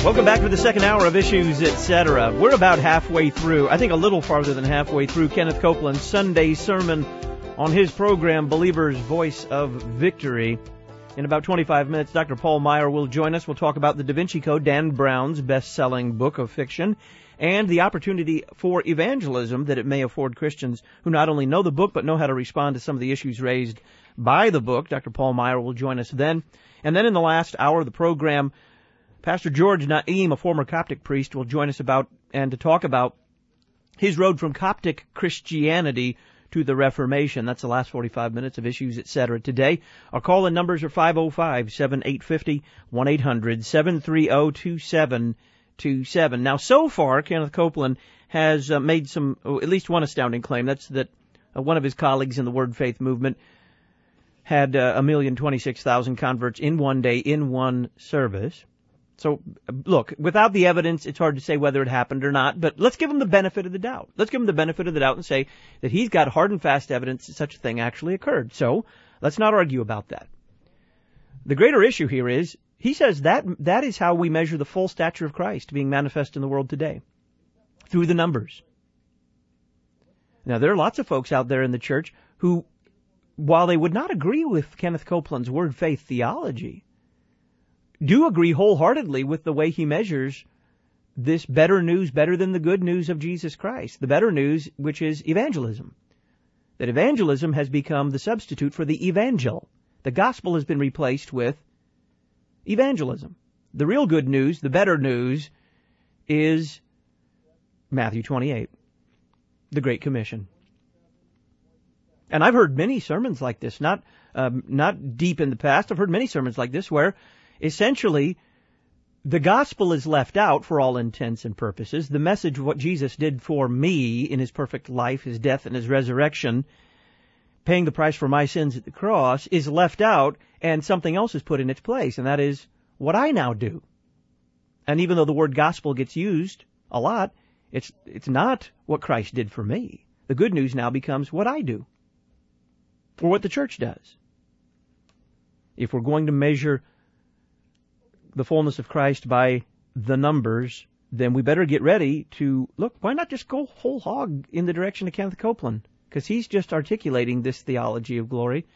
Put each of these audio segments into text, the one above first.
Welcome back to the second hour of Issues, Etc. We're about halfway through, I think a little farther than halfway through, Kenneth Copeland's Sunday sermon on his program, Believer's Voice of Victory. In about 25 minutes, Dr. Paul Meier will join us. We'll talk about the Da Vinci Code, Dan Brown's best-selling book of fiction, and the opportunity for evangelism that it may afford Christians who not only know the book, but know how to respond to some of the issues raised by the book. Dr. Paul Meier will join us then. And then in the last hour of the program, Pastor George Naim, a former Coptic priest, will join us to talk about his road from Coptic Christianity to the Reformation. That's the last 45 minutes of Issues, Etc. today. Our call-in numbers are 505-7850, 1-800-730-2727. Now, so far, Kenneth Copeland has made at least one astounding claim. That's that one of his colleagues in the Word Faith movement had 1,026,000 converts in one day, in one service. So, look, without the evidence, it's hard to say whether it happened or not, but let's give him the benefit of the doubt. Let's give him the benefit of the doubt and say that he's got hard and fast evidence that such a thing actually occurred. So, let's not argue about that. The greater issue here is, he says that is how we measure the full stature of Christ being manifest in the world today, through the numbers. Now, there are lots of folks out there in the church who, while they would not agree with Kenneth Copeland's word faith theology, do agree wholeheartedly with the way he measures this better news, better than the good news of Jesus Christ. The better news, which is evangelism. That evangelism has become the substitute for the evangel. The gospel has been replaced with evangelism. The real good news, the better news, is Matthew 28, the Great Commission. And I've heard many sermons like this, not deep in the past. I've heard many sermons like this where essentially the gospel is left out for all intents and purposes. The message of what Jesus did for me in his perfect life, his death and his resurrection, paying the price for my sins at the cross, is left out, and something else is put in its place, and that is what I now do. And even though the word gospel gets used a lot, it's not what Christ did for me. The good news now becomes what I do, or what the church does. If we're going to measure the fullness of Christ by the numbers, then we better get ready to, look, why not just go whole hog in the direction of Kenneth Copeland? Because he's just articulating this theology of glory,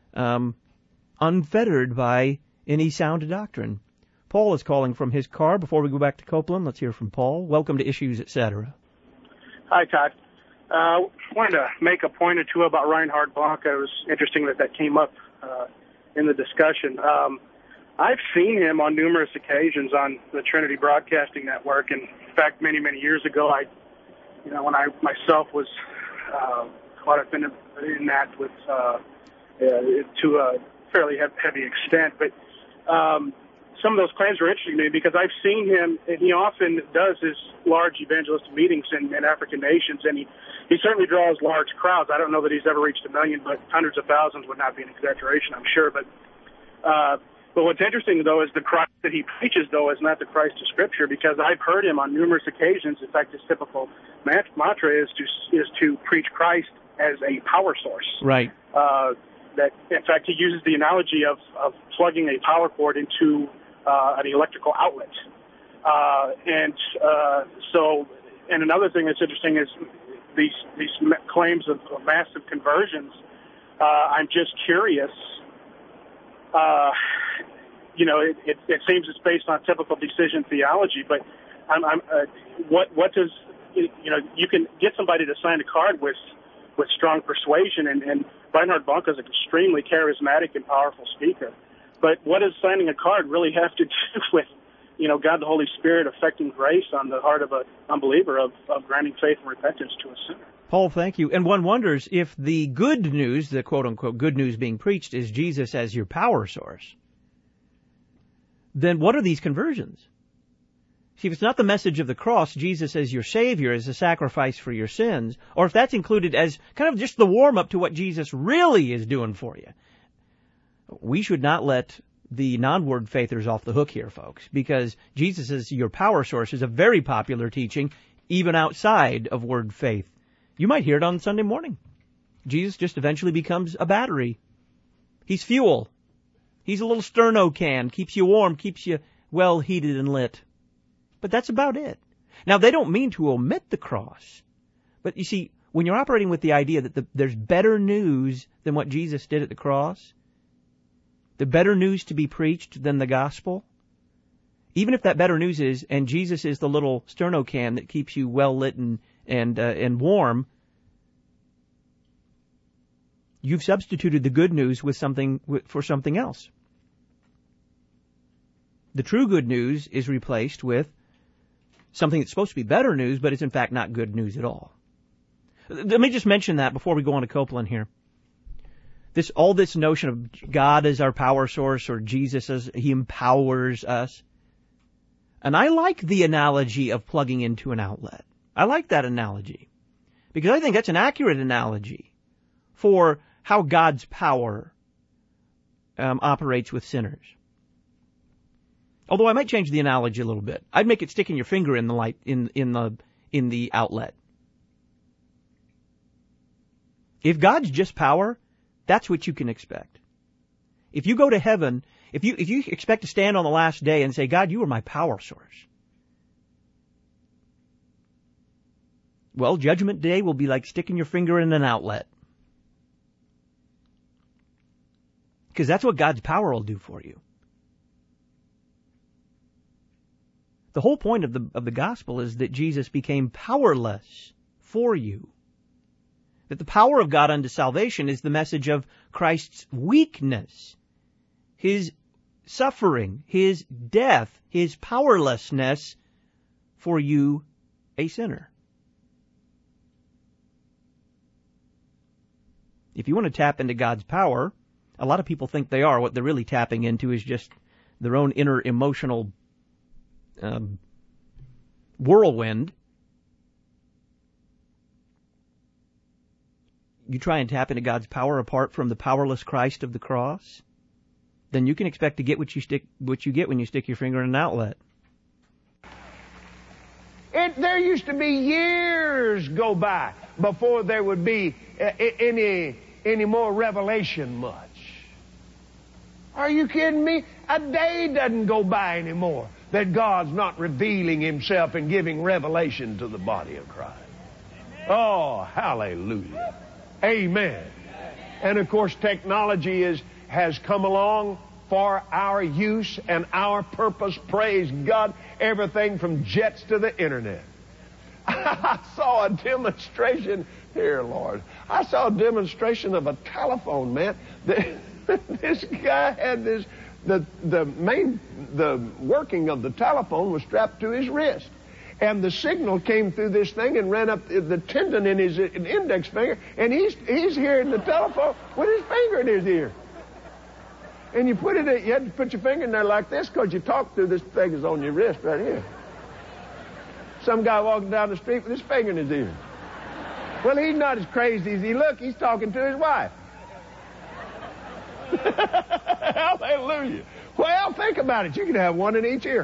unfettered by any sound doctrine. Paul is calling from his car. Before we go back to Copeland, let's hear from Paul. Welcome to Issues, Etc. Hi, Todd. I wanted to make a point or two about Reinhard Bonnke. It was interesting that came up in the discussion. I've seen him on numerous occasions on the Trinity Broadcasting Network. And in fact, many, many years ago, when I myself was caught up in that with to a fairly heavy extent. But some of those claims were interesting to me because I've seen him, and he often does his large evangelistic meetings in African nations, and he certainly draws large crowds. I don't know that he's ever reached 1 million, but hundreds of thousands would not be an exaggeration, I'm sure. But what's interesting, though, is the Christ that he preaches, though, is not the Christ of Scripture, because I've heard him on numerous occasions. In fact, his typical mantra is to preach Christ as a power source. Right. That, in fact, he uses the analogy of plugging a power cord into an electrical outlet. And another thing that's interesting is these claims of massive conversions. I'm just curious. It seems it's based on typical decision theology, but what does, you can get somebody to sign a card with strong persuasion, and Reinhard Bonnke is an extremely charismatic and powerful speaker. But what does signing a card really have to do with, God the Holy Spirit affecting grace on the heart of an unbeliever of granting faith and repentance to a sinner? Paul, thank you. And one wonders if the good news, the quote-unquote good news being preached, is Jesus as your power source, then what are these conversions? See, if it's not the message of the cross, Jesus as your Savior, as a sacrifice for your sins, or if that's included as kind of just the warm-up to what Jesus really is doing for you, we should not let the non-word faithers off the hook here, folks, because Jesus as your power source is a very popular teaching, even outside of word faith. You might hear it on Sunday morning. Jesus just eventually becomes a battery. He's fuel. He's a little sterno can, keeps you warm, keeps you well heated and lit. But that's about it. Now, they don't mean to omit the cross. But you see, when you're operating with the idea that there's better news than what Jesus did at the cross, the better news to be preached than the gospel, even if that better news is, and Jesus is the little sterno can that keeps you well lit and warm, you've substituted the good news with for something else. The true good news is replaced with something that's supposed to be better news, but it's in fact not good news at all. Let me just mention that before we go on to Copeland here. All this notion of God as our power source or Jesus as He empowers us. And I like the analogy of plugging into an outlet. I like that analogy because I think that's an accurate analogy for how God's power operates with sinners. Although I might change the analogy a little bit. I'd make it sticking your finger in the light in the outlet. If God's just power, that's what you can expect. If you go to heaven, if you expect to stand on the last day and say, God, you are my power source, well, Judgment Day will be like sticking your finger in an outlet. Because that's what God's power will do for you. The whole point of the gospel is that Jesus became powerless for you. That the power of God unto salvation is the message of Christ's weakness, His suffering, His death, His powerlessness for you, a sinner. If you want to tap into God's power, a lot of people think they are. What they're really tapping into is just their own inner emotional whirlwind. You try and tap into God's power apart from the powerless Christ of the cross, then you can expect to get what you get when you stick your finger in an outlet. There used to be years go by before there would be any more revelation much. Are you kidding me? A day doesn't go by anymore that God's not revealing Himself and giving revelation to the body of Christ. Oh, hallelujah. Amen. And of course, technology has come along for our use and our purpose. Praise God. Everything from jets to the internet. I saw a demonstration here, Lord. I saw a demonstration of a telephone, man. This guy had the working of the telephone was strapped to his wrist. And the signal came through this thing and ran up the tendon in his index finger, and he's hearing the telephone with his finger in his ear. And you had to put your finger in there like this because you talk through this thing is on your wrist right here. Some guy walking down the street with his finger in his ear. Well, he's not as crazy as he looks. He's talking to his wife. Hallelujah. Well, think about it. You can have one in each ear.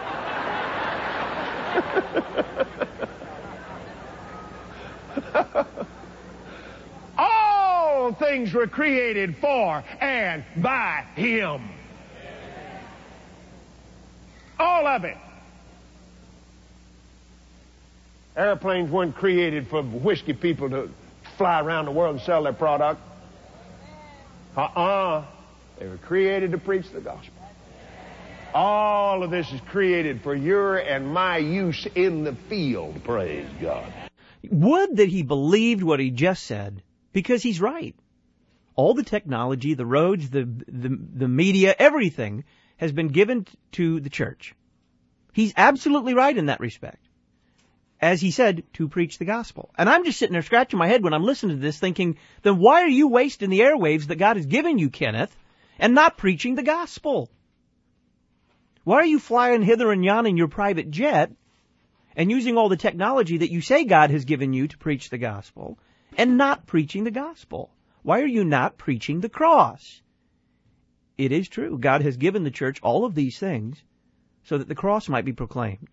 All things were created for and by Him. All of it. Airplanes weren't created for whiskey people to fly around the world and sell their product. They were created to preach the gospel. All of this is created for your and my use in the field, praise God. Would that he believed what he just said, because he's right. All the technology, the roads, the media, everything has been given to the church. He's absolutely right in that respect. As he said, to preach the gospel. And I'm just sitting there scratching my head when I'm listening to this thinking, then why are you wasting the airwaves that God has given you, Kenneth, and not preaching the gospel? Why are you flying hither and yon in your private jet and using all the technology that you say God has given you to preach the gospel and not preaching the gospel? Why are you not preaching the cross? It is true. God has given the church all of these things so that the cross might be proclaimed.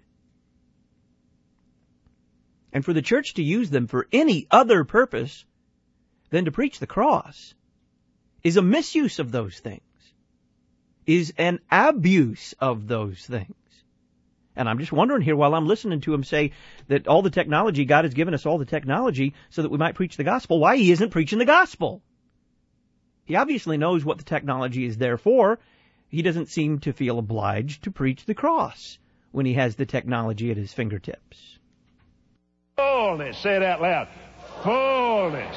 And for the church to use them for any other purpose than to preach the cross is a misuse of those things, is an abuse of those things. And I'm just wondering here while I'm listening to him say that all the technology, God has given us all the technology so that we might preach the gospel, why he isn't preaching the gospel. He obviously knows what the technology is there for. He doesn't seem to feel obliged to preach the cross when he has the technology at his fingertips. Fullness. Say it out loud. Fullness.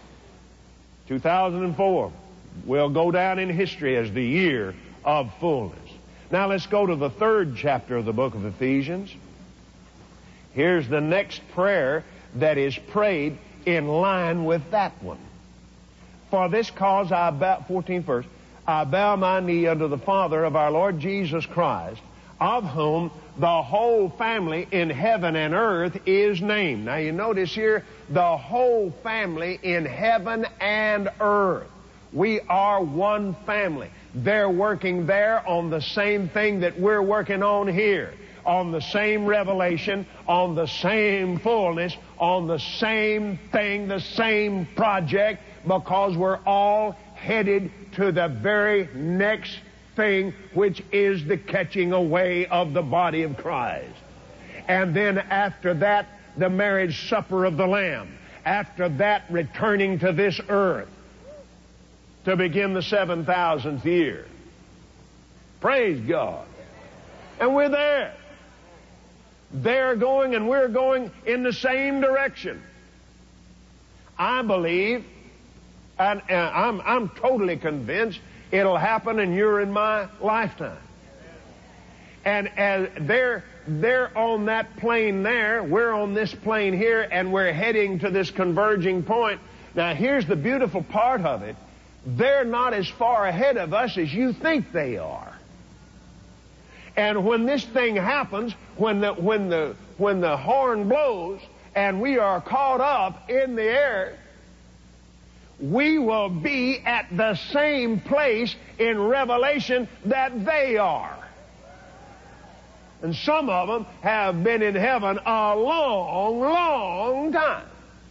2004 will go down in history as the year of fullness. Now let's go to the 3rd chapter of the book of Ephesians. Here's the next prayer that is prayed in line with that one. For this cause I bow, 14th verse, I bow my knee unto the Father of our Lord Jesus Christ, of whom the whole family in heaven and earth is named. Now you notice here, the whole family in heaven and earth. We are one family. They're working there on the same thing that we're working on here. On the same revelation, on the same fullness, on the same thing, the same project, because we're all headed to the very next thing, which is the catching away of the body of Christ. And then after that, the marriage supper of the Lamb. After that, returning to this earth to begin the 7,000th year. Praise God. And we're there. They're going and we're going in the same direction. I believe, and I'm totally convinced, it'll happen and you're in my lifetime. And as they're on that plane there, we're on this plane here, and we're heading to this converging point. Now here's the beautiful part of it. They're not as far ahead of us as you think they are. And when this thing happens, when the horn blows and we are caught up in the air, we will be at the same place in Revelation that they are. And some of them have been in heaven a long, long time.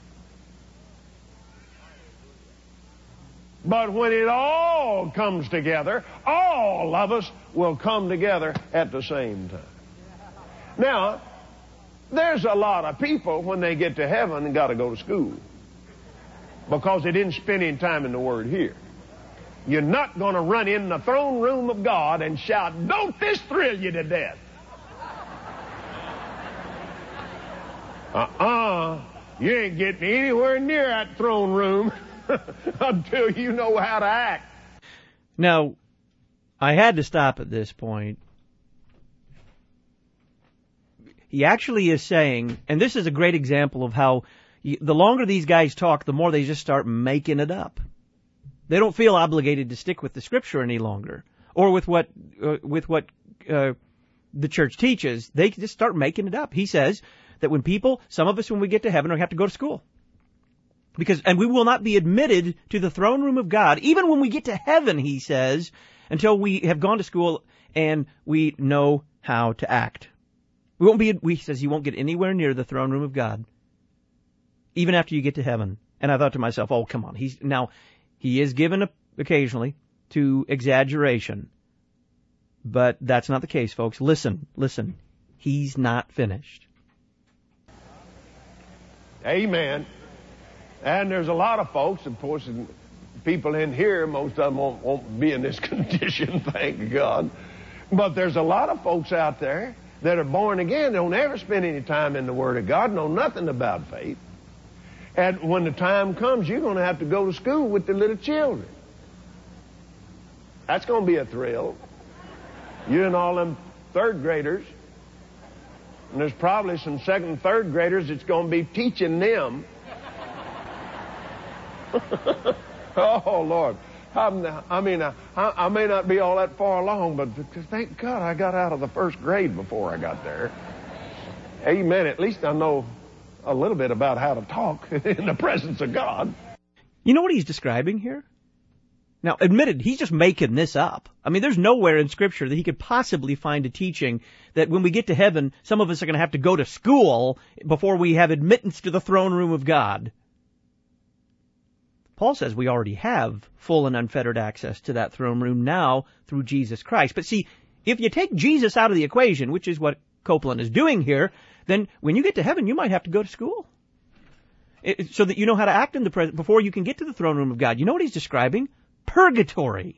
But when it all comes together, all of us will come together at the same time. Now, there's a lot of people when they get to heaven and got to go to school because they didn't spend any time in the Word here. You're not going to run in the throne room of God and shout, "Don't this thrill you to death?" You ain't getting anywhere near that throne room until you know how to act. Now, I had to stop at this point. He actually is saying, and this is a great example of how the longer these guys talk, the more they just start making it up. They don't feel obligated to stick with the Scripture any longer, or with what the church teaches. They just start making it up. He says that some of us, when we get to heaven, are going to have to go to school. And we will not be admitted to the throne room of God, even when we get to heaven, he says, until we have gone to school and we know how to act. He says you won't get anywhere near the throne room of God, even after you get to heaven. And I thought to myself, oh, come on. He is given occasionally to exaggeration, but that's not the case, folks. Listen. He's not finished. Amen. And there's a lot of folks, of course, people in here, most of them won't be in this condition, thank God. But there's a lot of folks out there that are born again, don't ever spend any time in the Word of God, know nothing about faith. And when the time comes, you're going to have to go to school with the little children. That's going to be a thrill. You and all them third graders. And there's probably some second and third graders that's going to be teaching them. Oh, Lord. I may not be all that far along, but thank God I got out of the first grade before I got there. Amen. At least I know a little bit about how to talk in the presence of God. You know what he's describing here? Now, admitted, he's just making this up. I mean, there's nowhere in Scripture that he could possibly find a teaching that when we get to heaven, some of us are going to have to go to school before we have admittance to the throne room of God. Paul says we already have full and unfettered access to that throne room now through Jesus Christ. But see, if you take Jesus out of the equation, which is what Copeland is doing here, then when you get to heaven, you might have to go to school. So that you know how to act in the present before you can get to the throne room of God. You know what he's describing? Purgatory.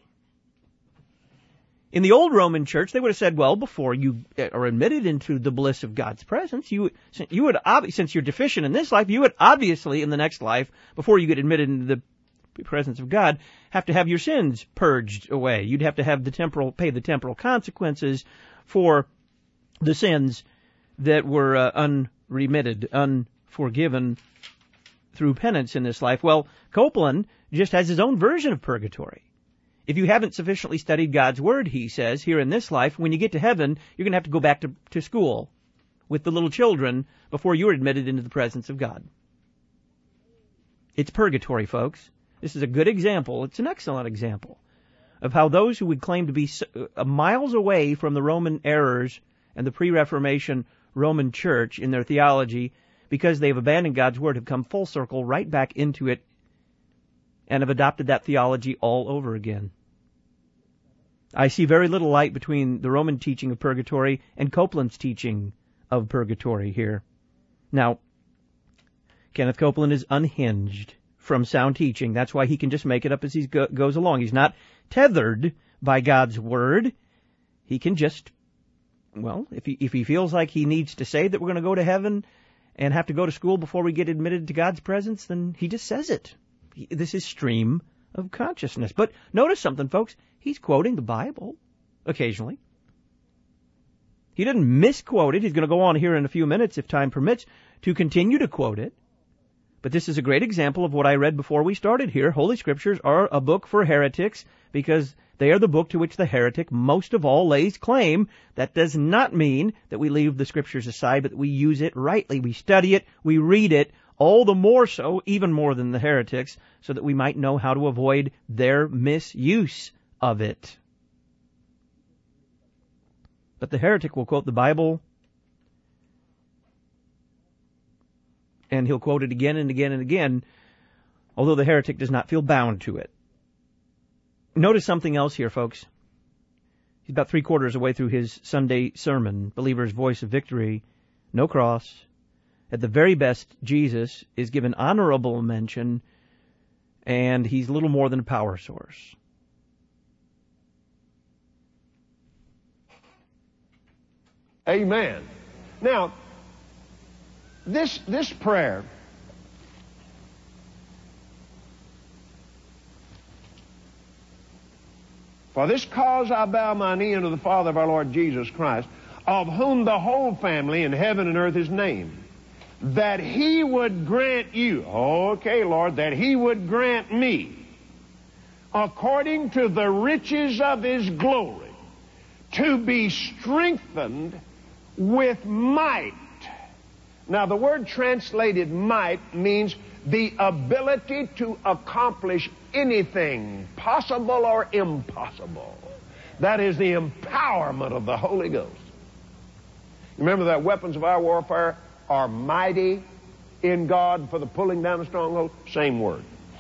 In the old Roman church, they would have said, well, before you are admitted into the bliss of God's presence, you would, since you're deficient in this life, you would obviously in the next life, before you get admitted into the presence of God, have to have your sins purged away. You'd have to have pay the temporal consequences for the sins that were unremitted, unforgiven through penance in this life. Well, Copeland just has his own version of purgatory. If you haven't sufficiently studied God's Word, he says, here in this life, when you get to heaven, you're going to have to go back to school with the little children before you're admitted into the presence of God. It's purgatory, folks. This is a good example. It's an excellent example of how those who would claim to be miles away from the Roman errors and the pre-Reformation Roman Church in their theology, because they've abandoned God's Word, have come full circle right back into it and have adopted that theology all over again. I see very little light between the Roman teaching of purgatory and Copeland's teaching of purgatory here. Now, Kenneth Copeland is unhinged from sound teaching. That's why he can just make it up as he goes along. He's not tethered by God's Word. He can just, well, if he feels like he needs to say that we're going to go to heaven and have to go to school before we get admitted to God's presence, then he just says it. This is stream of consciousness. But notice something, folks. He's quoting the Bible occasionally. He didn't misquote it. He's going to go on here in a few minutes, if time permits, to continue to quote it. But this is a great example of what I read before we started here. Holy Scriptures are a book for heretics because they are the book to which the heretic most of all lays claim. That does not mean that we leave the Scriptures aside, but that we use it rightly. We study it, we read it, all the more so, even more than the heretics, so that we might know how to avoid their misuse of it. But the heretic will quote the Bible, and he'll quote it again and again and again, although the heretic does not feel bound to it. Notice something else here, folks. He's about 3/4 of the way through his Sunday sermon, Believer's Voice of Victory, no cross. At the very best, Jesus is given honorable mention, and he's little more than a power source. Amen. Now, this prayer, for this cause I bow my knee unto the Father of our Lord Jesus Christ, of whom the whole family in heaven and earth is named, that he would grant you, okay, Lord, that he would grant me, according to the riches of his glory, to be strengthened with might. Now, the word translated might means the ability to accomplish anything, possible or impossible. That is the empowerment of the Holy Ghost. Remember that weapons of our warfare are mighty in God for the pulling down of strongholds? Same word.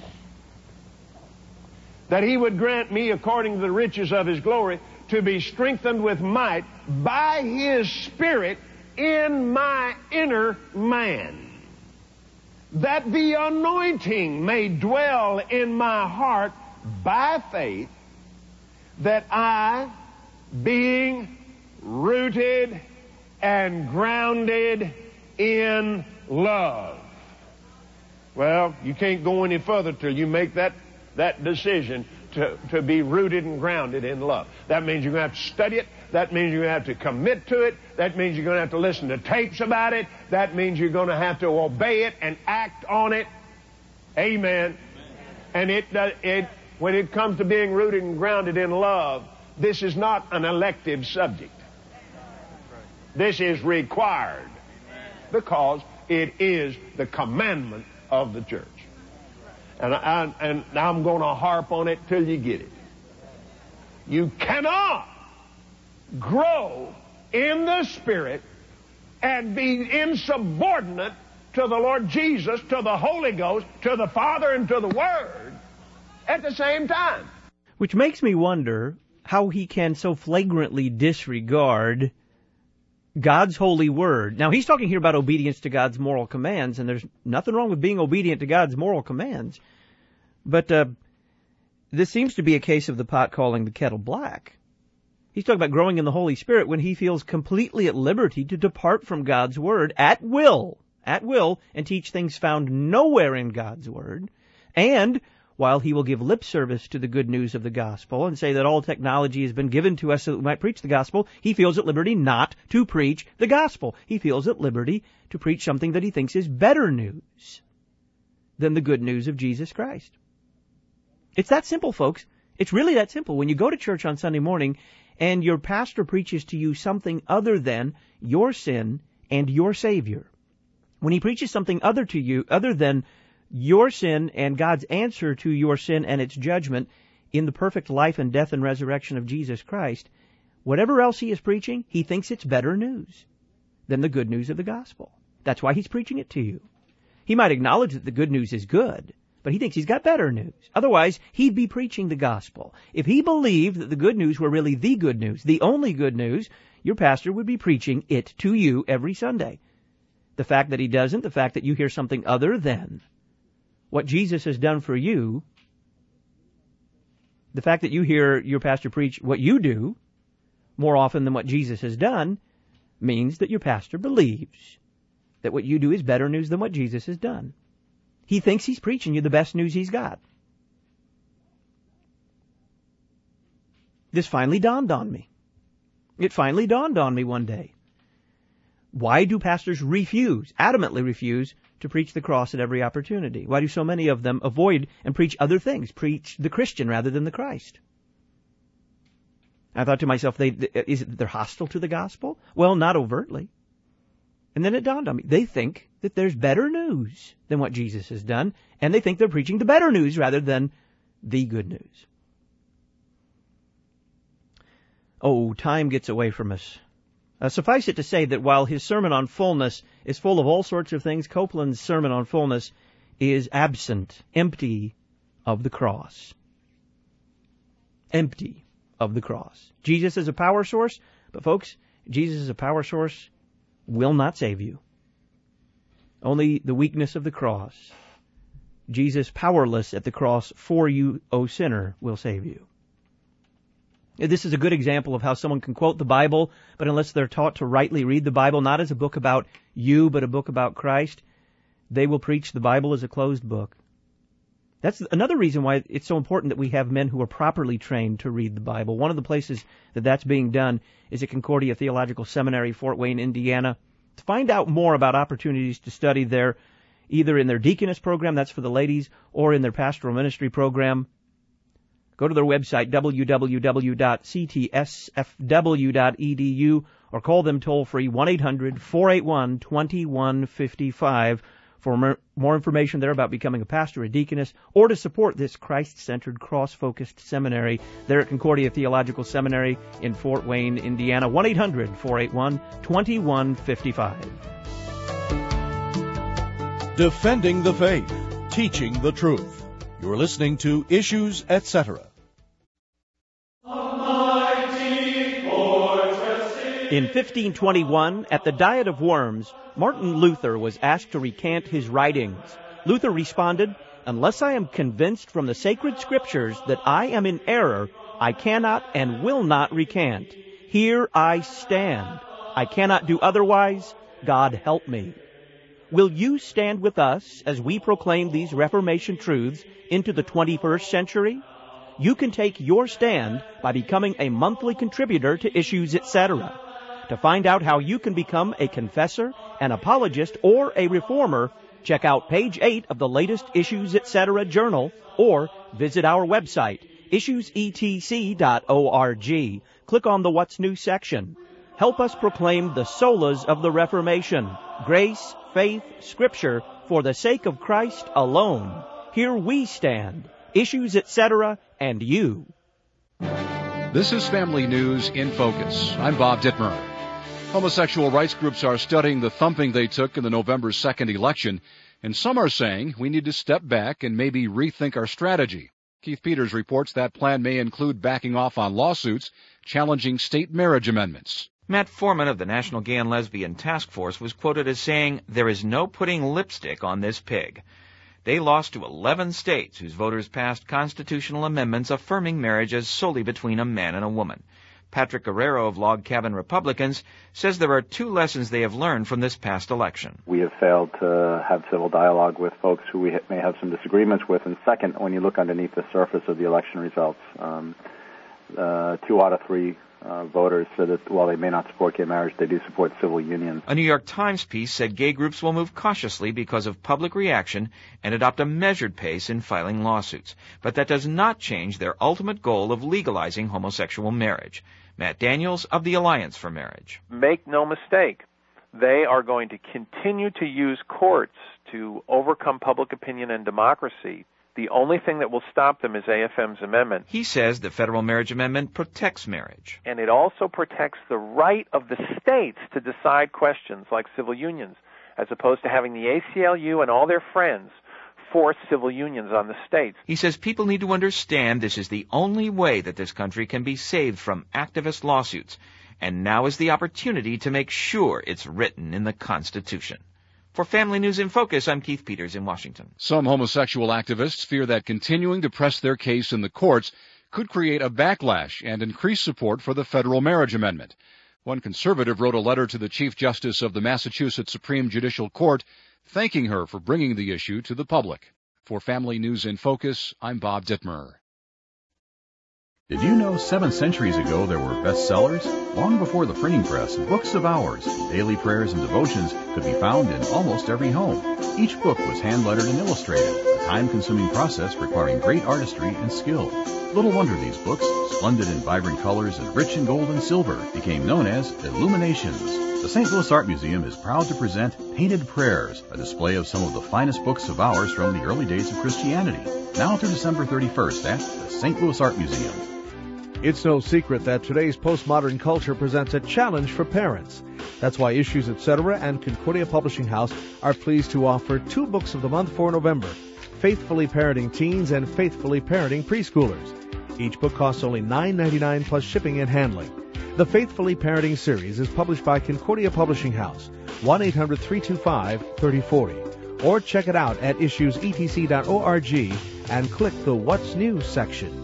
That he would grant me, according to the riches of his glory, to be strengthened with might by his Spirit in my inner man, that the anointing may dwell in my heart by faith, that I, being rooted and grounded in love. Well, you can't go any further till you make that decision to be rooted and grounded in love. That means you're going to have to study it. That means you're going to have to commit to it. That means you're going to have to listen to tapes about it. That means you're going to have to obey it and act on it. Amen. And when it comes to being rooted and grounded in love, this is not an elective subject. This is required because it is the commandment of the church. And I'm going to harp on it till you get it. You cannot grow in the Spirit and be insubordinate to the Lord Jesus, to the Holy Ghost, to the Father, and to the Word at the same time. Which makes me wonder how he can so flagrantly disregard God's holy word. Now, he's talking here about obedience to God's moral commands, and there's nothing wrong with being obedient to God's moral commands. But this seems to be a case of the pot calling the kettle black. He's talking about growing in the Holy Spirit when he feels completely at liberty to depart from God's word at will, and teach things found nowhere in God's word. And while he will give lip service to the good news of the gospel and say that all technology has been given to us so that we might preach the gospel, he feels at liberty not to preach the gospel. He feels at liberty to preach something that he thinks is better news than the good news of Jesus Christ. It's that simple, folks. It's really that simple. When you go to church on Sunday morning and your pastor preaches to you something other than your sin and your Savior, when he preaches something other than your sin and God's answer to your sin and its judgment in the perfect life and death and resurrection of Jesus Christ, whatever else he is preaching, he thinks it's better news than the good news of the gospel. That's why he's preaching it to you. He might acknowledge that the good news is good, but he thinks he's got better news. Otherwise, he'd be preaching the gospel. If he believed that the good news were really the good news, the only good news, your pastor would be preaching it to you every Sunday. The fact that he doesn't, the fact that you hear something other than what Jesus has done for you, the fact that you hear your pastor preach what you do more often than what Jesus has done, means that your pastor believes that what you do is better news than what Jesus has done. He thinks he's preaching you the best news he's got. This finally dawned on me. It finally dawned on me one day. Why do pastors adamantly refuse, to preach the cross at every opportunity? Why do so many of them avoid and preach other things, preach the Christian rather than the Christ? I thought to myself, is it that they're hostile to the gospel? Well, not overtly. And then it dawned on me, they think that there's better news than what Jesus has done, and they think they're preaching the better news rather than the good news. Oh, time gets away from us. Suffice it to say that while his sermon on fullness is full of all sorts of things, Copeland's sermon on fullness is absent, empty of the cross. Empty of the cross. Jesus is a power source, but folks, Jesus as a power source will not save you. Only the weakness of the cross, Jesus powerless at the cross for you, O sinner, will save you. This is a good example of how someone can quote the Bible, but unless they're taught to rightly read the Bible, not as a book about you, but a book about Christ, they will preach the Bible as a closed book. That's another reason why it's so important that we have men who are properly trained to read the Bible. One of the places that that's being done is at Concordia Theological Seminary, Fort Wayne, Indiana. To find out more about opportunities to study there, either in their deaconess program, that's for the ladies, or in their pastoral ministry program, go to their website, www.ctsfw.edu, or call them toll-free, 1-800-481-2155, for more information there about becoming a pastor or deaconess, or to support this Christ-centered, cross-focused seminary there at Concordia Theological Seminary in Fort Wayne, Indiana, 1-800-481-2155. Defending the faith, teaching the truth. You're listening to Issues, Etc. In 1521, at the Diet of Worms, Martin Luther was asked to recant his writings. Luther responded, "Unless I am convinced from the sacred scriptures that I am in error, I cannot and will not recant. Here I stand. I cannot do otherwise. God help me." Will you stand with us as we proclaim these Reformation truths into the 21st century? You can take your stand by becoming a monthly contributor to Issues, Etc. To find out how you can become a confessor, an apologist, or a reformer, check out page 8 of the latest Issues, Etc. journal, or visit our website, issuesetc.org. Click on the What's New section. Help us proclaim the solas of the Reformation, grace, faith, Scripture, for the sake of Christ alone. Here we stand, Issues, Etc., and you. This is Family News in Focus. I'm Bob Dittmer. Homosexual rights groups are studying the thumping they took in the November 2nd election, and some are saying we need to step back and maybe rethink our strategy. Keith Peters reports that plan may include backing off on lawsuits challenging state marriage amendments. Matt Foreman of the National Gay and Lesbian Task Force was quoted as saying, "There is no putting lipstick on this pig." They lost to 11 states whose voters passed constitutional amendments affirming marriage as solely between a man and a woman. Patrick Guerrero of Log Cabin Republicans says there are 2 lessons they have learned from this past election. We have failed to have civil dialogue with folks who we may have some disagreements with. And second, when you look underneath the surface of the election results, 2 out of 3 voters said that while they may not support gay marriage, they do support civil unions. A New York Times piece said gay groups will move cautiously because of public reaction and adopt a measured pace in filing lawsuits. But that does not change their ultimate goal of legalizing homosexual marriage. Matt Daniels of the Alliance for Marriage. Make no mistake, they are going to continue to use courts to overcome public opinion and democracy. The only thing that will stop them is AFM's amendment. He says the federal marriage amendment protects marriage. And it also protects the right of the states to decide questions like civil unions, as opposed to having the ACLU and all their friends force civil unions on the states. He says people need to understand this is the only way that this country can be saved from activist lawsuits. And now is the opportunity to make sure it's written in the Constitution. For Family News in Focus, I'm Keith Peters in Washington. Some homosexual activists fear that continuing to press their case in the courts could create a backlash and increase support for the federal marriage amendment. One conservative wrote a letter to the Chief Justice of the Massachusetts Supreme Judicial Court thanking her for bringing the issue to the public. For Family News in Focus, I'm Bob Dittmer. Did you know 7 centuries ago there were bestsellers? Long before the printing press, books of hours, daily prayers and devotions could be found in almost every home. Each book was hand-lettered and illustrated, a time-consuming process requiring great artistry and skill. Little wonder these books, splendid in vibrant colors and rich in gold and silver, became known as Illuminations. The St. Louis Art Museum is proud to present Painted Prayers, a display of some of the finest books of hours from the early days of Christianity, now through December 31st at the St. Louis Art Museum. It's no secret that today's postmodern culture presents a challenge for parents. That's why Issues Etc. and Concordia Publishing House are pleased to offer 2 books of the month for November, Faithfully Parenting Teens and Faithfully Parenting Preschoolers. Each book costs only $9.99 plus shipping and handling. The Faithfully Parenting series is published by Concordia Publishing House, 1-800-325-3040. Or check it out at issuesetc.org and click the What's New section.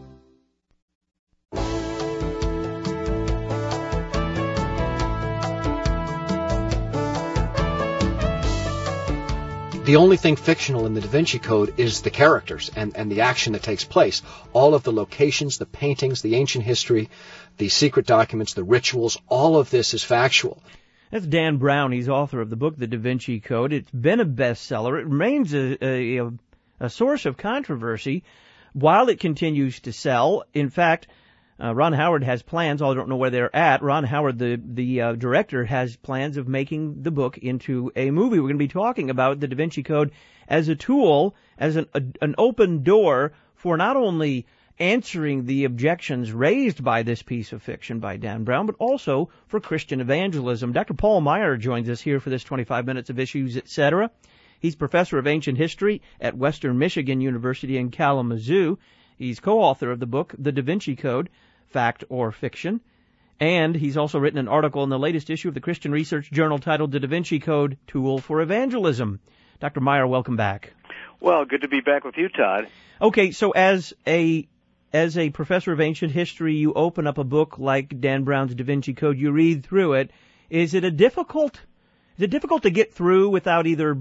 The only thing fictional in the Da Vinci Code is the characters and the action that takes place. All of the locations, the paintings, the ancient history, the secret documents, the rituals, all of this is factual. That's Dan Brown. He's author of the book, The Da Vinci Code. It's been a bestseller. It remains a source of controversy while it continues to sell. In fact, Ron Howard has plans, although I don't know where they're at. Ron Howard, the director, has plans of making the book into a movie. We're going to be talking about the Da Vinci Code as a tool, as an open door for not only answering the objections raised by this piece of fiction by Dan Brown, but also for Christian evangelism. Dr. Paul Meier joins us here for this 25 minutes of Issues, Etc. He's professor of ancient history at Western Michigan University in Kalamazoo. He's co-author of the book, The Da Vinci Code, Fact or Fiction. And he's also written an article in the latest issue of the Christian Research Journal titled The Da Vinci Code, Tool for Evangelism. Dr. Meier, welcome back. Well, good to be back with you, Todd. Okay, so as a professor of ancient history, you open up a book like Dan Brown's Da Vinci Code, you read through it. Is it difficult to get through without either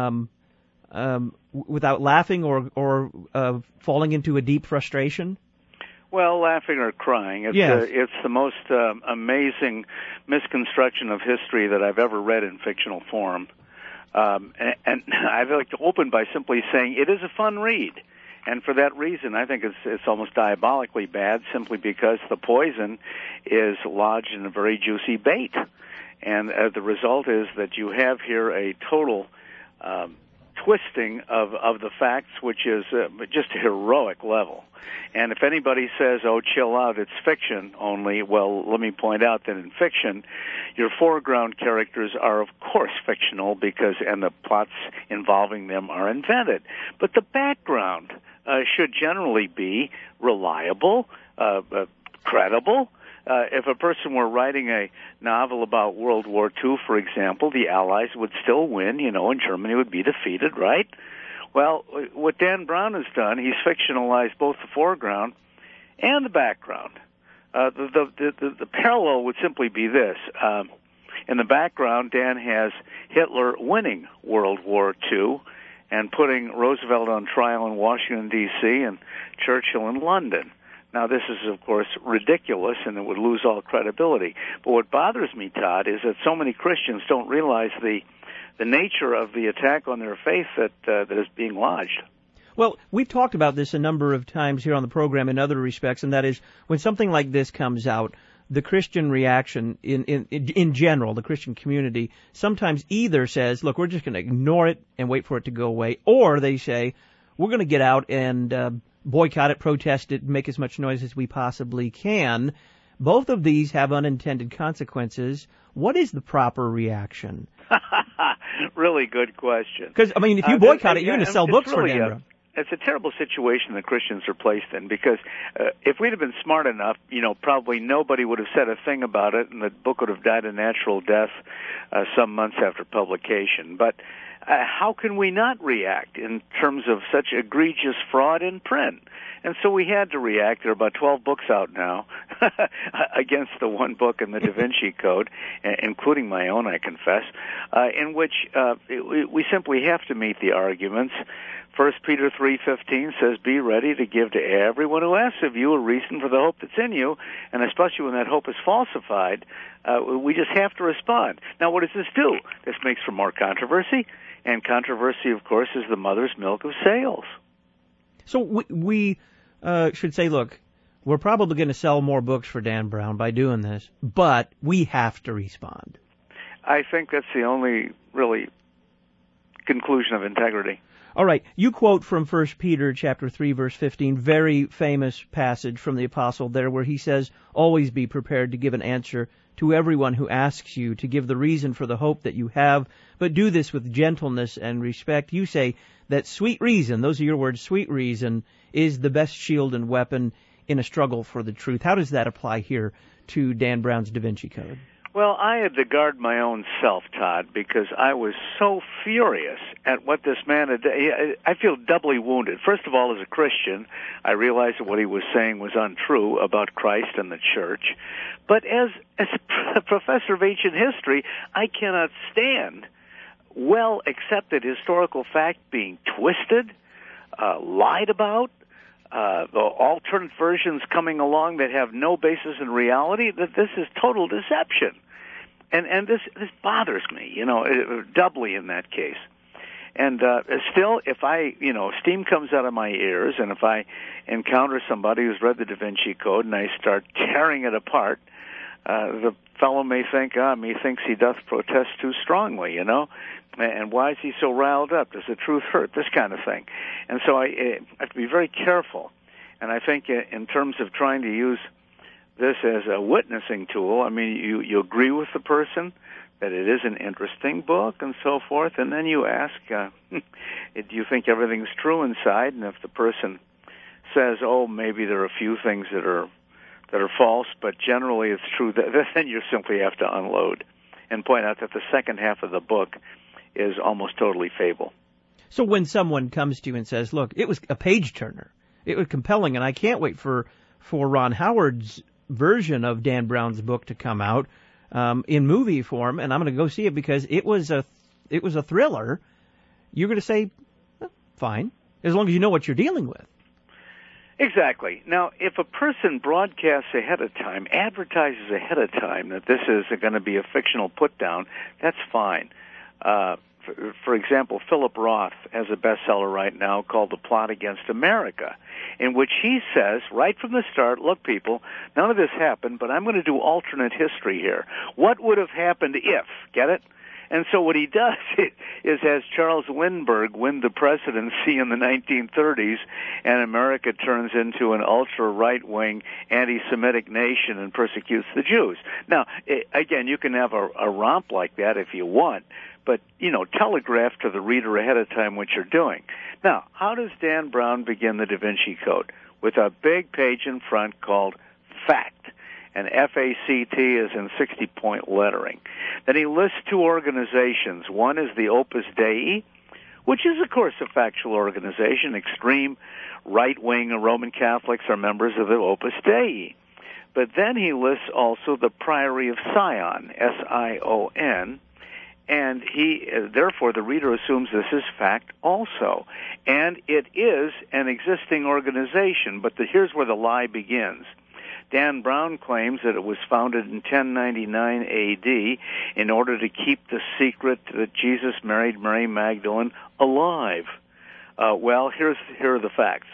without laughing or falling into a deep frustration? Well, laughing or crying. It's the most amazing misconstruction of history that I've ever read in fictional form. And I'd like to open by simply saying it is a fun read. And for that reason, I think it's almost diabolically bad, simply because the poison is lodged in a very juicy bait. And the result is that you have here a total twisting of the facts, which is just a heroic level. And if anybody says, oh, chill out, it's fiction only, well, let me point out that in fiction, your foreground characters are, of course, fictional and the plots involving them are invented. But the background should generally be reliable, credible, if a person were writing a novel about World War II, for example, the Allies would still win, and Germany would be defeated, right? Well, what Dan Brown has done, he's fictionalized both the foreground and the background. The parallel would simply be this. In the background, Dan has Hitler winning World War II and putting Roosevelt on trial in Washington, D.C., and Churchill in London. Now, this is, of course, ridiculous, and it would lose all credibility. But what bothers me, Todd, is that so many Christians don't realize the nature of the attack on their faith that is being lodged. Well, we've talked about this a number of times here on the program in other respects, and that is when something like this comes out, the Christian reaction in general, the Christian community, sometimes either says, look, we're just going to ignore it and wait for it to go away, or they say, we're going to get out and boycott it, protest it, make as much noise as we possibly can. Both of these have unintended consequences. What is the proper reaction? Really good question. Because, if you boycott it, you're going to sell books for Dan Brown. It's a terrible situation that Christians are placed in, because if we'd have been smart enough, probably nobody would have said a thing about it, and the book would have died a natural death some months after publication. But how can we not react in terms of such egregious fraud in print? And so we had to react. There are about 12 books out now against the one book in the Da Vinci Code, including my own, I confess, in which we simply have to meet the arguments. 1 Peter 3:15 says, be ready to give to everyone who asks of you a reason for the hope that's in you, and especially when that hope is falsified, we just have to respond. Now, what does this do? This makes for more controversy, and controversy, of course, is the mother's milk of sales. So we should say, look, we're probably going to sell more books for Dan Brown by doing this, but we have to respond. I think that's the only, really, conclusion of integrity. All right, you quote from 1 Peter chapter 3, verse 15, very famous passage from the apostle there where he says, always be prepared to give an answer to everyone who asks you to give the reason for the hope that you have, but do this with gentleness and respect. You say that sweet reason, those are your words, sweet reason, is the best shield and weapon in a struggle for the truth. How does that apply here to Dan Brown's Da Vinci Code? Well, I had to guard my own self, Todd, because I was so furious at what this man had done. I feel doubly wounded. First of all, as a Christian, I realized that what he was saying was untrue about Christ and the church. But as a professor of ancient history, I cannot stand well-accepted historical fact being twisted, lied about, the alternate versions coming along that have no basis in reality. That this is total deception. And this bothers me, doubly in that case. And still, if steam comes out of my ears, and if I encounter somebody who's read the Da Vinci Code and I start tearing it apart, the fellow may think, methinks he doth protest too strongly, and why is he so riled up? Does the truth hurt? This kind of thing. And so I have to be very careful. And I think in terms of trying to use this as a witnessing tool, you agree with the person that it is an interesting book and so forth, and then you ask, do you think everything's true inside? And if the person says, maybe there are a few things that are false, but generally it's true, then you simply have to unload and point out that the second half of the book is almost totally fable. So when someone comes to you and says, look, it was a page-turner, it was compelling, and I can't wait for Ron Howard's version of Dan Brown's book to come out in movie form, and I'm going to go see it because it was a thriller, you're going to say, fine, as long as you know what you're dealing with. Exactly. Now, if a person broadcasts ahead of time, advertises ahead of time that this is going to be a fictional put-down, that's fine. For example, Philip Roth has a bestseller right now called The Plot Against America, in which he says, right from the start, look, people, none of this happened, but I'm going to do alternate history here. What would have happened if? Get it? And so what he does is has Charles Lindbergh win the presidency in the 1930s, and America turns into an ultra-right-wing anti-Semitic nation and persecutes the Jews. Now, again, you can have a romp like that if you want, but, telegraph to the reader ahead of time what you're doing. Now, how does Dan Brown begin the Da Vinci Code? With a big page in front called Fact. and FACT is in 60-point lettering. Then he lists two organizations. One is the Opus Dei, which is, of course, a factual organization. Extreme right-wing Roman Catholics are members of the Opus Dei. But then he lists also the Priory of Sion, S-I-O-N, and therefore the reader assumes this is fact also. And it is an existing organization, but here's where the lie begins. Dan Brown claims that it was founded in 1099 A.D. in order to keep the secret that Jesus married Mary Magdalene alive. Well, here are the facts.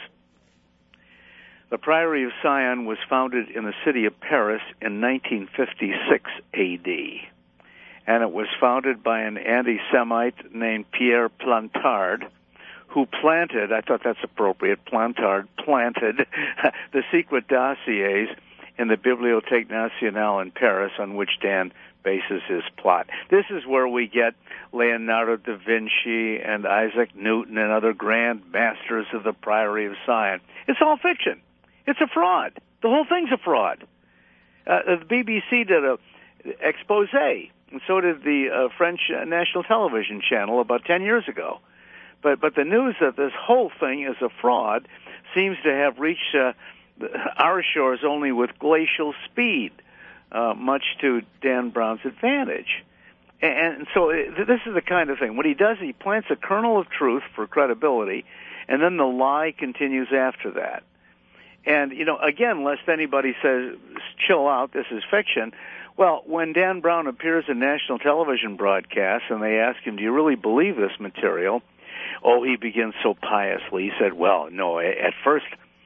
The Priory of Sion was founded in the city of Paris in 1956 A.D., and it was founded by an anti-Semite named Pierre Plantard, who planted, I thought that's appropriate, Plantard planted the secret dossiers in the Bibliothèque Nationale in Paris on which Dan bases his plot. This is where we get Leonardo da Vinci and Isaac Newton and other grand masters of the Priory of Sion. It's all fiction. It's a fraud. The whole thing's a fraud. The BBC did an expose, and so did the French national television channel about 10 years ago. But the news that this whole thing is a fraud seems to have reached our shores only with glacial speed, much to Dan Brown's advantage. And so this is the kind of thing. What he does, he plants a kernel of truth for credibility, and then the lie continues after that. And, again, lest anybody says, chill out, this is fiction. Well, when Dan Brown appears in national television broadcasts and they ask him, do you really believe this material? Oh, he begins so piously. He said, well, no, at first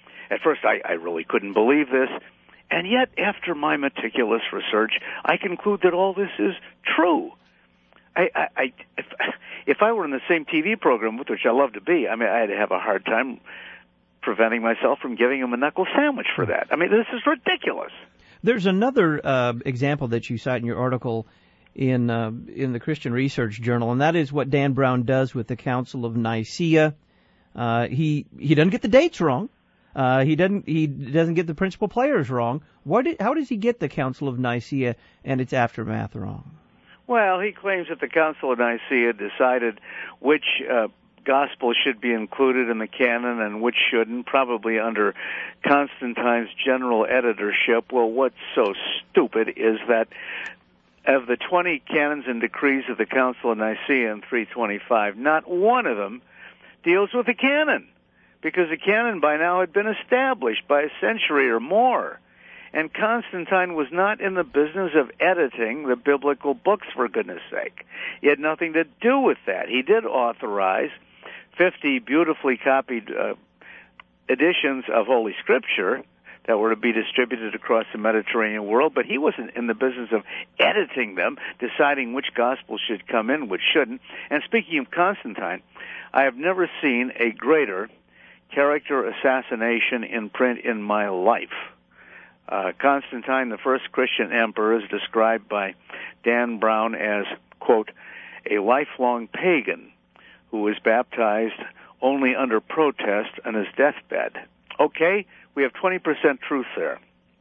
I really couldn't believe this. And yet, after my meticulous research, I conclude that all this is true. If I were in the same TV program, with which I love to be, I'd have a hard time preventing myself from giving him a knuckle sandwich for that. This is ridiculous. There's another example that you cite in your article in the Christian Research Journal, and that is what Dan Brown does with the Council of Nicaea. He doesn't get the dates wrong. He doesn't get the principal players wrong. How does he get the Council of Nicaea and its aftermath wrong? Well, he claims that the Council of Nicaea decided which gospel should be included in the canon and which shouldn't, probably under Constantine's general editorship. Well, what's so stupid is that of the 20 canons and decrees of the Council of Nicaea in 325, not one of them deals with the canon, because the canon by now had been established by a century or more. And Constantine was not in the business of editing the biblical books, for goodness sake. He had nothing to do with that. He did authorize 50 beautifully copied editions of Holy Scripture that were to be distributed across the Mediterranean world, but he wasn't in the business of editing them, deciding which gospel should come in, which shouldn't. And speaking of Constantine, I have never seen a greater character assassination in print in my life. Constantine, the first Christian emperor, is described by Dan Brown as, quote, a lifelong pagan who was baptized only under protest on his deathbed. Okay, we have 20% truth there,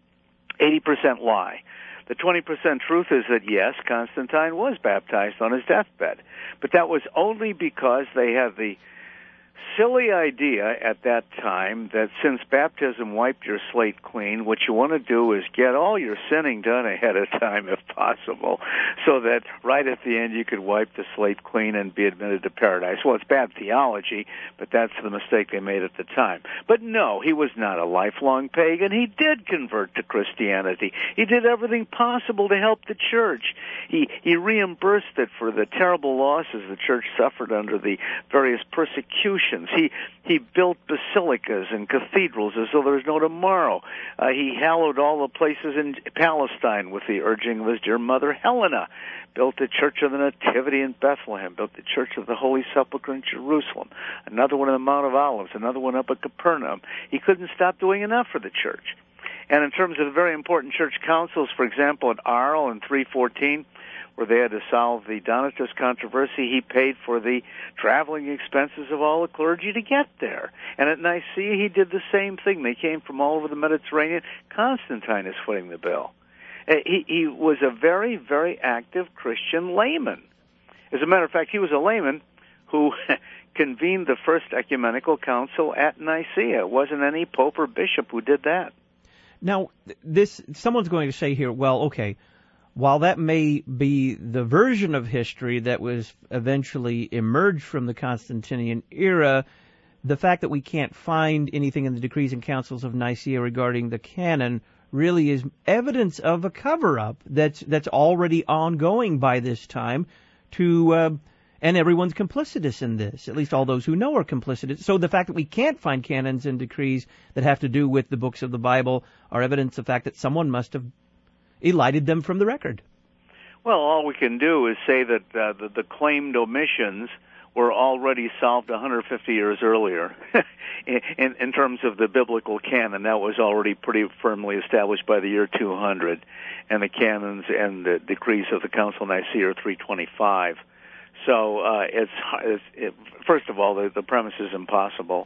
80% lie. The 20% truth is that, yes, Constantine was baptized on his deathbed, but that was only because they had the silly idea at that time that since baptism wiped your slate clean, what you want to do is get all your sinning done ahead of time if possible, so that right at the end you could wipe the slate clean and be admitted to paradise. Well, it's bad theology, but that's the mistake they made at the time. But no, he was not a lifelong pagan. He did convert to Christianity. He did everything possible to help the church. He reimbursed it for the terrible losses the church suffered under the various persecutions. He built basilicas and cathedrals as though there was no tomorrow. He hallowed all the places in Palestine with the urging of his dear mother Helena. Built the Church of the Nativity in Bethlehem. Built the Church of the Holy Sepulchre in Jerusalem. Another one in the Mount of Olives. Another one up at Capernaum. He couldn't stop doing enough for the church. And in terms of the very important church councils, for example, at Arles in 314, where they had to solve the Donatist controversy, he paid for the traveling expenses of all the clergy to get there. And at Nicaea, he did the same thing. They came from all over the Mediterranean. Constantine is footing the bill. He was a very, very active Christian layman. As a matter of fact, he was a layman who convened the First Ecumenical Council at Nicaea. It wasn't any pope or bishop who did that. Now, someone's going to say here, well, okay, while that may be the version of history that was eventually emerged from the Constantinian era, the fact that we can't find anything in the decrees and councils of Nicaea regarding the canon really is evidence of a cover-up that's already ongoing by this time and everyone's complicitous in this, at least all those who know are complicit. So the fact that we can't find canons and decrees that have to do with the books of the Bible are evidence of the fact that someone must have elided them from the record. Well, all we can do is say that the claimed omissions were already solved 150 years earlier in terms of the biblical canon. That was already pretty firmly established by the year 200, and the canons and the decrees of the Council of Nicaea are 325. So first of all, the premise is impossible.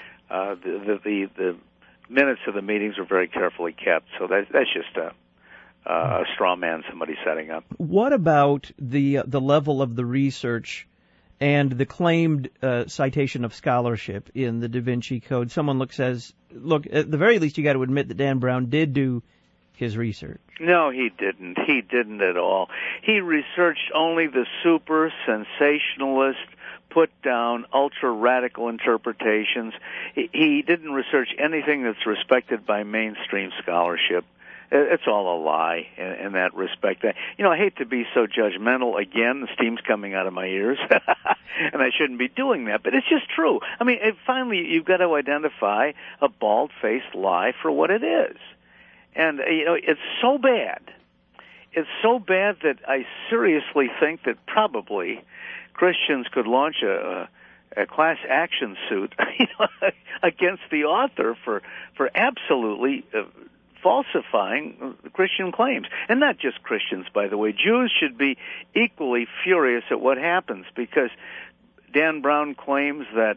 The minutes of the meetings were very carefully kept, so that's just a straw man somebody setting up. What about the level of the research and the claimed citation of scholarship in the Da Vinci Code? Someone says, at the very least, you got to admit that Dan Brown did do his research. No, he didn't. He didn't at all. He researched only the super sensationalist, put down, ultra radical interpretations. He didn't research anything that's respected by mainstream scholarship. It's all a lie in that respect. I hate to be so judgmental again. The steam's coming out of my ears, and I shouldn't be doing that, but it's just true. I mean, finally, you've got to identify a bald-faced lie for what it is. And, it's so bad. It's so bad that I seriously think that probably Christians could launch a class action suit against the author for absolutely falsifying Christian claims. And not just Christians, by the way. Jews should be equally furious at what happens, because Dan Brown claims that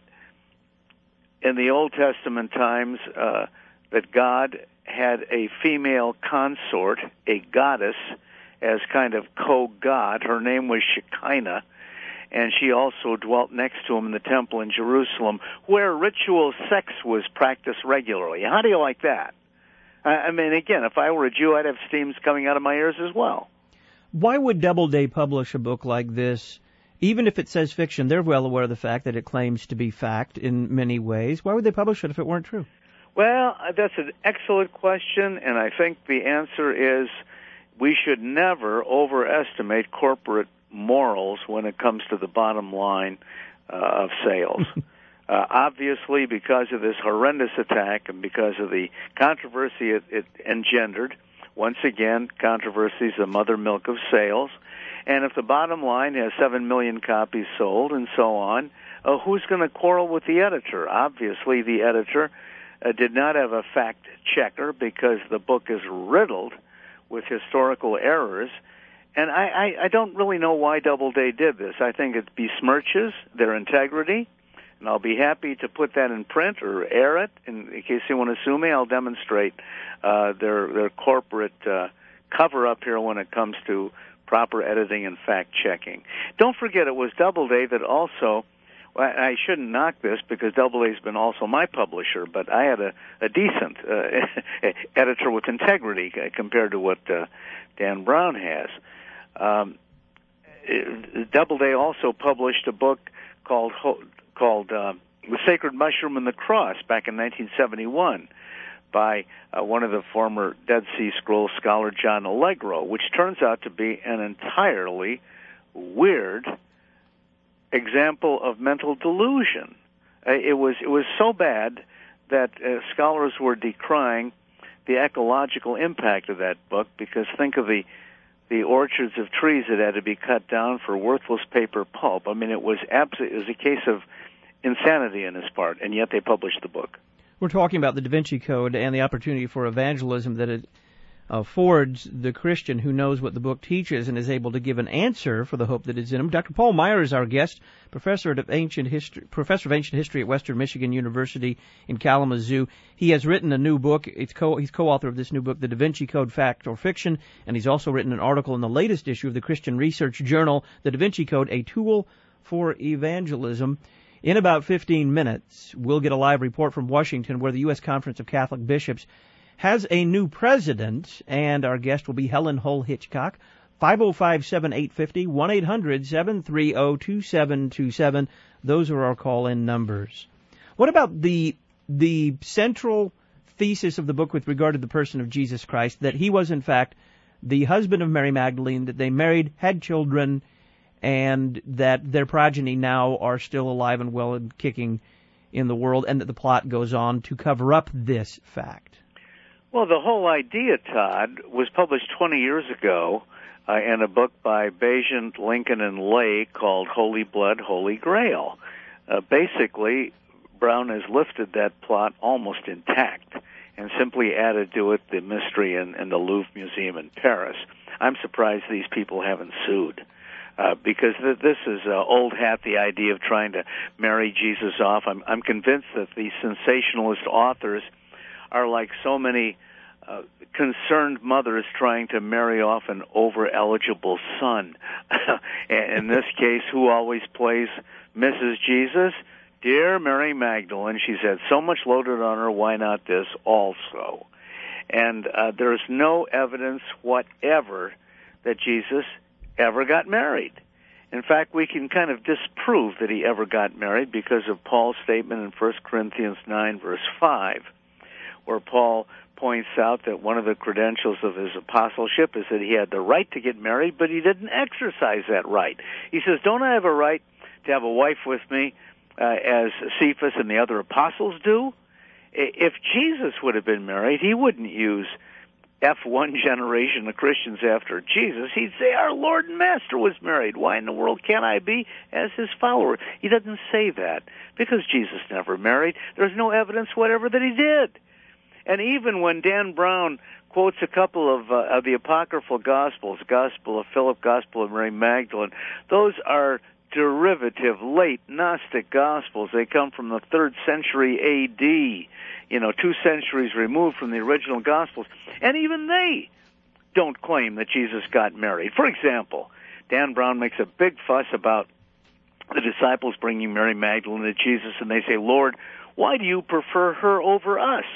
in the Old Testament times that God had a female consort, a goddess, as kind of co-god. Her name was Shekinah, and she also dwelt next to him in the temple in Jerusalem, where ritual sex was practiced regularly. How do you like that? I mean, again, if I were a Jew, I'd have steams coming out of my ears as well. Why would Doubleday publish a book like this? Even if it says fiction, they're well aware of the fact that it claims to be fact in many ways. Why would they publish it if it weren't true? Well, that's an excellent question, and I think the answer is we should never overestimate corporate morals when it comes to the bottom line of sales. Obviously, because of this horrendous attack and because of the controversy it engendered, once again, controversy is the mother milk of sales. And if the bottom line has 7 million copies sold and so on, who's going to quarrel with the editor? Obviously, the editor did not have a fact checker because the book is riddled with historical errors. And I don't really know why Doubleday did this. I think it besmirches their integrity, and I'll be happy to put that in print or air it. In case you want to sue me, I'll demonstrate their corporate cover-up here when it comes to proper editing and fact-checking. Don't forget, it was Doubleday that also, I shouldn't knock this because Doubleday's been also my publisher, but I had a decent editor with integrity compared to what Dan Brown has. Doubleday also published a book called The Sacred Mushroom and the Cross back in 1971 by one of the former Dead Sea Scrolls scholar John Allegro, which turns out to be an entirely weird example of mental delusion. It was so bad that scholars were decrying the ecological impact of that book, because think of the orchards of trees that had to be cut down for worthless paper pulp. I mean, it was a case of insanity on his part, and yet they published the book. We're talking about the Da Vinci Code and the opportunity for evangelism that it affords the Christian who knows what the book teaches and is able to give an answer for the hope that is in him. Dr. Paul Meier is our guest, professor of ancient history at Western Michigan University in Kalamazoo. He has written a new book. He's co-author of this new book, The Da Vinci Code, Fact or Fiction, and he's also written an article in the latest issue of the Christian Research Journal, The Da Vinci Code, A Tool for Evangelism. In about 15 minutes, we'll get a live report from Washington where the U.S. Conference of Catholic Bishops has a new president, and our guest will be Helen Hull Hitchcock. 505-7850, 1-800-730-2727. Those are our call-in numbers. What about the central thesis of the book with regard to the person of Jesus Christ, that he was in fact the husband of Mary Magdalene, that they married, had children, and that their progeny now are still alive and well and kicking in the world, and that the plot goes on to cover up this fact? Well, the whole idea, Todd, was published 20 years ago in a book by Bagent, Lincoln, and Lay called Holy Blood, Holy Grail. Basically, Brown has lifted that plot almost intact and simply added to it the mystery in the Louvre Museum in Paris. I'm surprised these people haven't sued. Because this is old hat, the idea of trying to marry Jesus off. I'm convinced that the sensationalist authors are like so many concerned mothers trying to marry off an over-eligible son. In this case, who always plays Mrs. Jesus? Dear Mary Magdalene. She's had so much loaded on her, why not this also? And there's no evidence whatever that Jesus ever got married. In fact, we can kind of disprove that he ever got married because of Paul's statement in 1 Corinthians 9, verse 5, where Paul points out that one of the credentials of his apostleship is that he had the right to get married, but he didn't exercise that right. He says, don't I have a right to have a wife with me as Cephas and the other apostles do? If Jesus would have been married, he wouldn't use F1 generation of Christians after Jesus. He'd say, our Lord and Master was married. Why in the world can't I be as his follower? He doesn't say that because Jesus never married. There's no evidence whatever that he did. And even when Dan Brown quotes a couple of the apocryphal Gospels, Gospel of Philip, Gospel of Mary Magdalene, those are derivative, late Gnostic Gospels. They come from the 3rd century A.D., 2 centuries removed from the original Gospels. And even they don't claim that Jesus got married. For example, Dan Brown makes a big fuss about the disciples bringing Mary Magdalene to Jesus, and they say, Lord, why do you prefer her over us?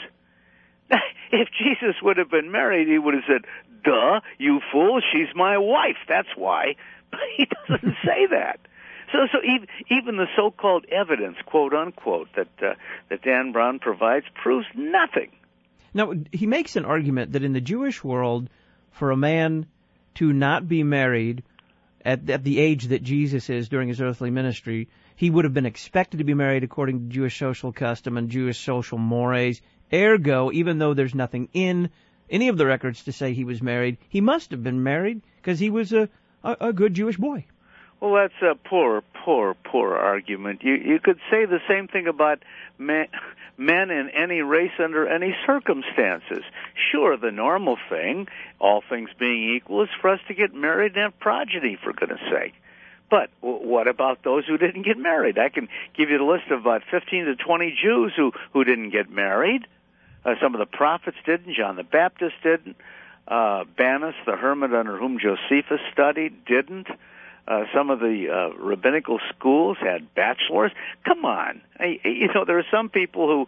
If Jesus would have been married, he would have said, duh, you fool, she's my wife, that's why. But he doesn't say that. So even the so-called evidence, quote unquote, that Dan Brown provides proves nothing. Now, he makes an argument that in the Jewish world, for a man to not be married at the age that Jesus is during his earthly ministry, he would have been expected to be married according to Jewish social custom and Jewish social mores. Ergo, even though there's nothing in any of the records to say he was married, he must have been married because he was a good Jewish boy. Well, that's a poor argument. You could say the same thing about men in any race under any circumstances. Sure, the normal thing, all things being equal, is for us to get married and have progeny, for goodness sake. But what about those who didn't get married? I can give you the list of about 15 to 20 Jews who didn't get married. Some of the prophets didn't. John the Baptist didn't. Banus, the hermit under whom Josephus studied, didn't. Some of the rabbinical schools had bachelors. Come on. There are some people who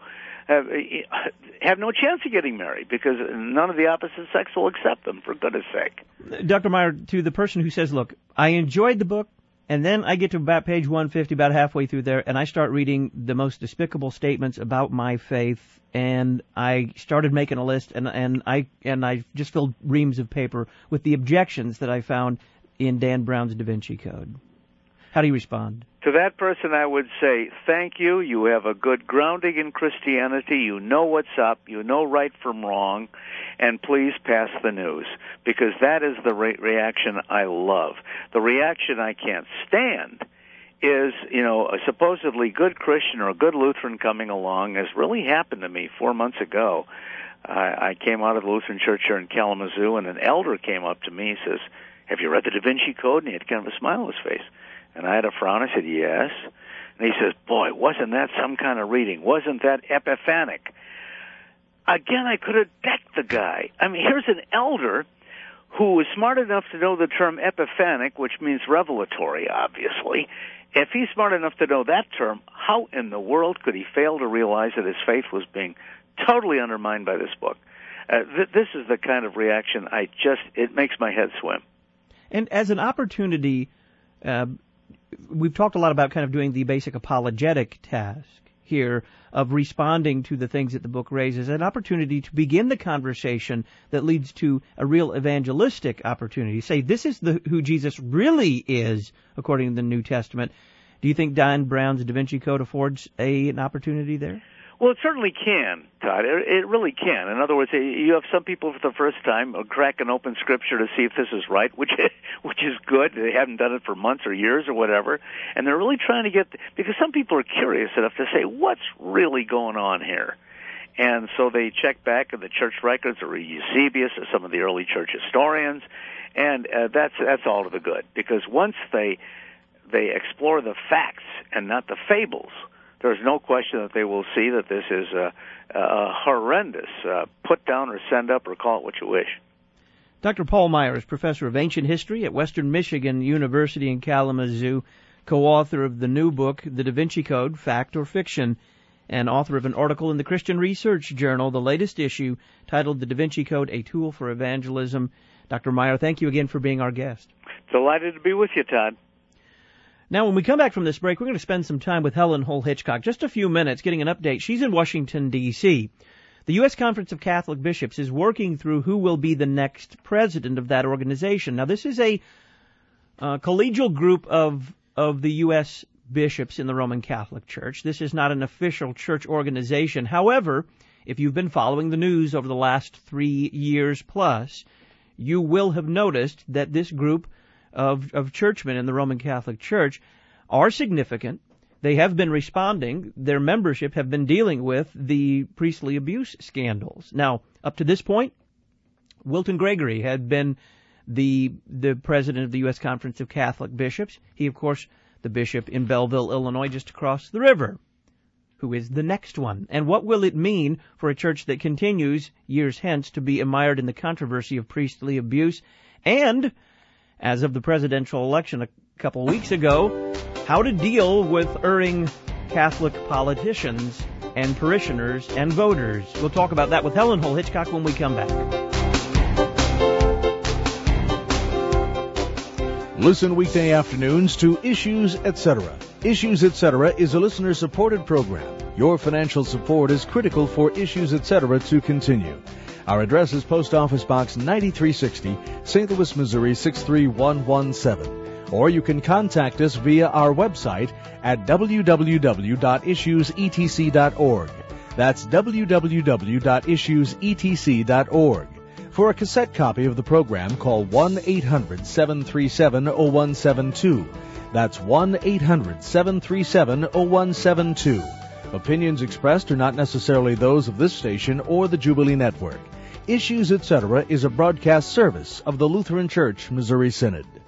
have no chance of getting married because none of the opposite sex will accept them, for goodness sake. Dr. Meier, to the person who says, look, I enjoyed the book, and then I get to about page 150, about halfway through there, and I start reading the most despicable statements about my faith, and I started making a list, and I just filled reams of paper with the objections that I found in Dan Brown's Da Vinci Code. How do you respond? To that person, I would say, thank you. You have a good grounding in Christianity. You know what's up. You know right from wrong. And please pass the news, because that is the reaction I love. The reaction I can't stand is, a supposedly good Christian or a good Lutheran coming along, as really happened to me 4 months ago. I came out of the Lutheran Church here in Kalamazoo, and an elder came up to me and says, "Have you read the Da Vinci Code?" And he had kind of a smile on his face. And I had a frown. I said, "Yes." And he says, "Boy, wasn't that some kind of reading? Wasn't that epiphanic?" Again, I could have decked the guy. I mean, here's an elder who was smart enough to know the term epiphanic, which means revelatory, obviously. If he's smart enough to know that term, how in the world could he fail to realize that his faith was being totally undermined by this book? This is the kind of reaction it makes my head swim. And as an opportunity, we've talked a lot about kind of doing the basic apologetic task here of responding to the things that the book raises, an opportunity to begin the conversation that leads to a real evangelistic opportunity. Say, this is who Jesus really is, according to the New Testament. Do you think Dan Brown's Da Vinci Code affords an opportunity there? Well, it certainly can, Todd. It really can. In other words, you have some people for the first time crack an open scripture to see if this is right, which is good. They haven't done it for months or years or whatever, and they're really trying to because some people are curious enough to say, what's really going on here? And so they check back in the church records or Eusebius or some of the early church historians, and that's all to the good, because once they explore the facts and not the fables, there's no question that they will see that this is a horrendous put down or send up, or call it what you wish. Dr. Paul Meier is professor of ancient history at Western Michigan University in Kalamazoo, co-author of the new book, The Da Vinci Code, Fact or Fiction, and author of an article in the Christian Research Journal, the latest issue, titled The Da Vinci Code, A Tool for Evangelism. Dr. Meier, thank you again for being our guest. Delighted to be with you, Todd. Now, when we come back from this break, we're going to spend some time with Helen Hull Hitchcock, just a few minutes, getting an update. She's in Washington, D.C. The U.S. Conference of Catholic Bishops is working through who will be the next president of that organization. Now, this is a collegial group of the U.S. bishops in the Roman Catholic Church. This is not an official church organization. However, if you've been following the news over the last 3 years plus, you will have noticed that this group of churchmen in the Roman Catholic Church are significant. They have been responding. Their membership have been dealing with the priestly abuse scandals. Now, up to this point, Wilton Gregory had been the president of the U.S. Conference of Catholic Bishops. He, of course, the bishop in Belleville, Illinois, just across the river. Who is the next one? And what will it mean for a church that continues, years hence, to be mired in the controversy of priestly abuse? And as of the presidential election a couple weeks ago, how to deal with erring Catholic politicians and parishioners and voters. We'll talk about that with Helen Hull Hitchcock when we come back. Listen weekday afternoons to Issues Etc. Issues Etc. is a listener-supported program. Your financial support is critical for Issues Etc. to continue. Our address is Post Office Box 9360, St. Louis, Missouri 63117. Or you can contact us via our website at www.issuesetc.org. That's www.issuesetc.org. For a cassette copy of the program, call 1-800-737-0172. That's 1-800-737-0172. Opinions expressed are not necessarily those of this station or the Jubilee Network. Issues Etc. is a broadcast service of the Lutheran Church Missouri Synod.